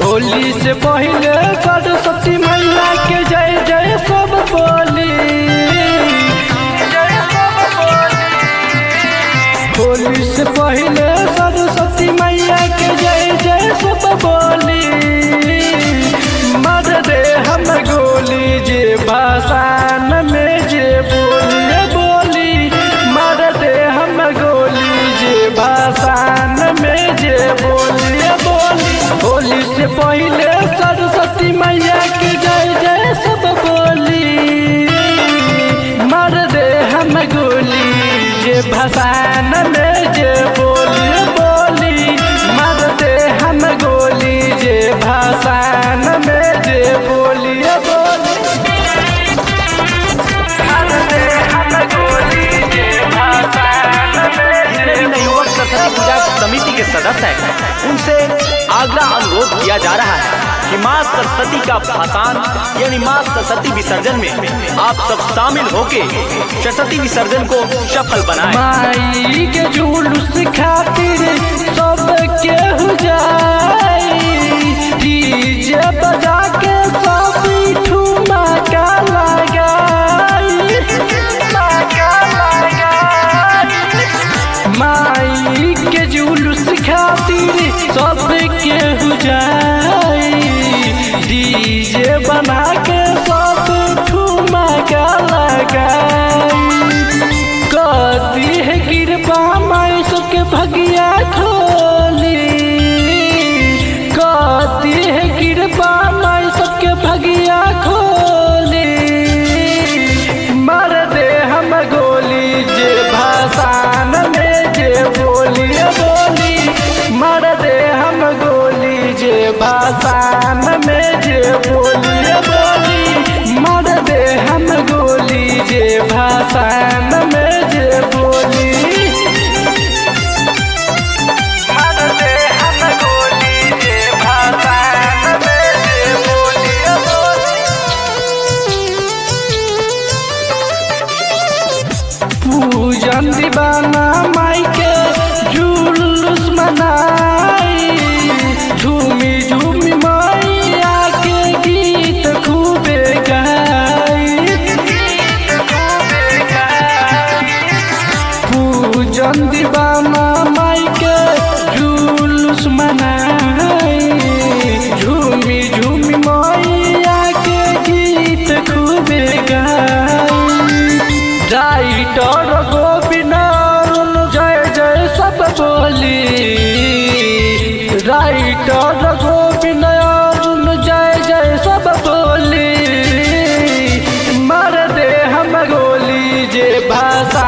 होली से पहले सरस्वती मैया के जय जय सब बोली। होली से पहले सरस्वती मैया के जय जय सब बोली। मर दे हम गोली जे भाषण में जे बोलिए बोली। मर दे हम गोली जे भाषण में जे बोलिए बोली। होली से पहले सरस्वती मैया के जय जय सब बोली। मर दे हम गोली जे भाषण में जे बोलिए बोली। मर दे हम गोली जे भाषण में जे बोलिए बोली। मर दे हम गोली जे भाषण में जे युवक सरस्वती पूजा समिति के सदस्य हैं, उनसे आग्रह अनुरोध किया जा रहा है कि माँ सरस्वती का भाषण यानी माँ सरस्वती विसर्जन में आप सब शामिल होके सरस्वती विसर्जन को सफल बनाएं। माई के जुलूस खातिर सब केहू जाई। डीजे बजा के सब ठुमका लगाई। माई के जुलूस खातिर सब केहू जाई। डीजे बना के सब ठुमका लगाई। कदी है कृपा माई सबके भगिया खोली। कदी है कृपा माई सबके भगिया खोली। मर दे हम गोली जे भाषण में जे बोलिए बोली। मर दे हम गोली जे भाषण में जे बोलिए बोली। मर दे हम गोली जे भाषण में जे बोली। मर दे हम गोली जे भाषण में जे बोलिए बोली। पूजन दीवाना माई के जुलूस मनाई। झूमी झूमी मैया के गीत खूबे गाई। पूजन दीवाना माई के जुलूस मनाई। झूमी झूमी मैया के गीत खूबे गाई। राइटर गोविंद जय जय सब बोली। राइटर गोविंद जय जय सब बोली। मर दे हम गोली जे भाषा